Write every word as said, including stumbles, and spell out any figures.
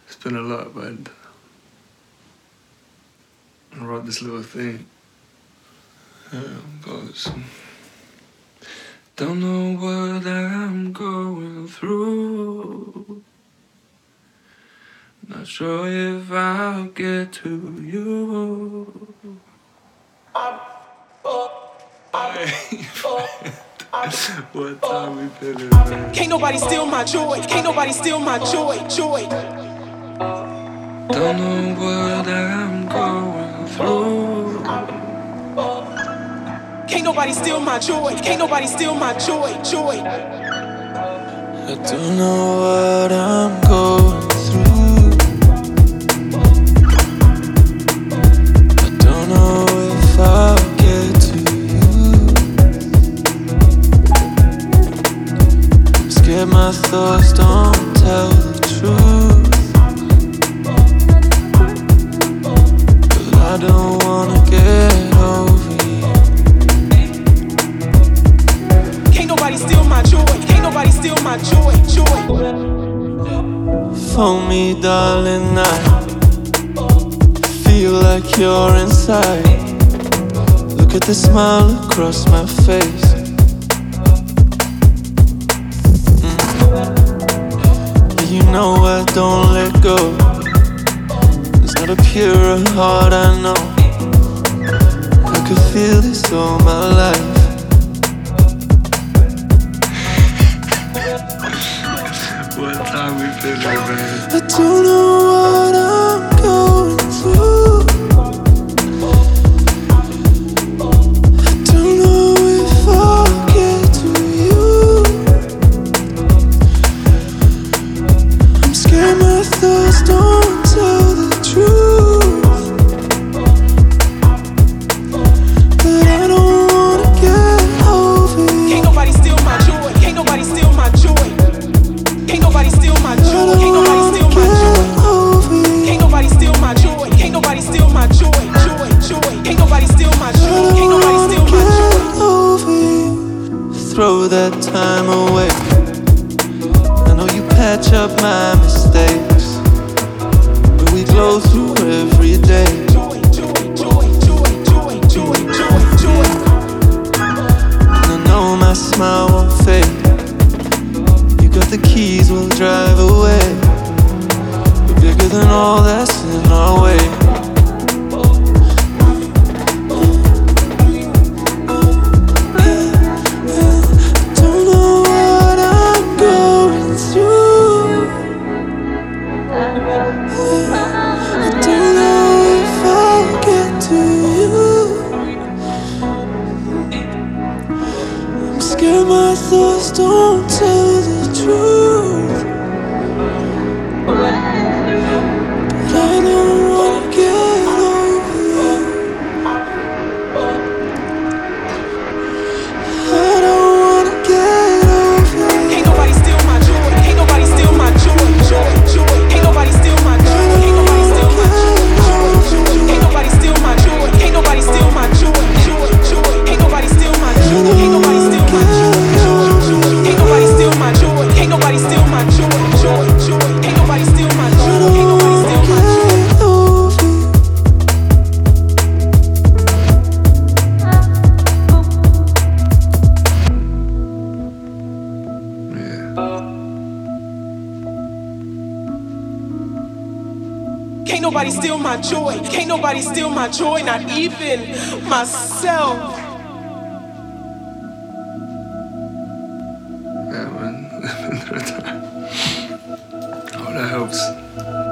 It's been a lot, but I wrote this little thing. Yeah, it goes. Don't know what I'm going through. Not sure if I'll get to you. What time we been in, man? Can't nobody steal my joy. Can't nobody steal my joy. Joy. Don't know what I'm going through. Can't nobody steal my joy. Can't nobody steal my joy. Joy. I don't know what I'm going through. I don't know if I'll get to you. I'm scared my thoughts don't tell the truth. But I don't wanna get over you. Can't nobody steal my joy. Can't nobody steal my joy. Joy. Phone me, darling, I feel like you're inside. Look at the smile across my face. Mm. Yeah, you know I don't let go. There's not a purer heart I know. I could feel this all my life. What time we been in, man? I don't know what I'm going through. I don't know if I'll get to you. I'm scared my thoughts don't tell the truth. But I don't wanna get over you. Can't nobody steal my joy. Can't nobody steal my joy. Can't nobody steal my joy. Can't nobody steal my joy. Can't nobody steal my joy. Can't nobody steal my joy. Joy. Joy. Can't nobody steal my joy. Can't nobody steal my joy. Throw that time away. I know you patch up my mistakes, but we glow through every day. Joy. Joy. Joy. Joy. Joy. Joy. Joy. Joy. And I know my smile won't fade. You got the keys, we'll drive away. We're bigger than all that's in our way. Don't know what I'm going through. I don't know if I'll get to you. I'm scared my thoughts don't tell the truth. But I don't wanna get over you. I don't wanna get over you. Can't nobody steal my joy. Can't nobody steal my joy. Joy. Joy. Can't nobody steal my joy. Can't nobody steal my joy. Can't nobody steal my joy. Can't nobody steal my joy. Joy. Joy. Can't nobody steal my joy. Can't nobody steal my joy. Can't nobody steal my joy. Can't nobody steal my joy. Joy. Joy. Can't nobody steal my joy. Can't nobody steal my joy. Can't nobody steal my joy. Can't nobody steal my joy, not even myself. Yeah, man. Oh, that helps.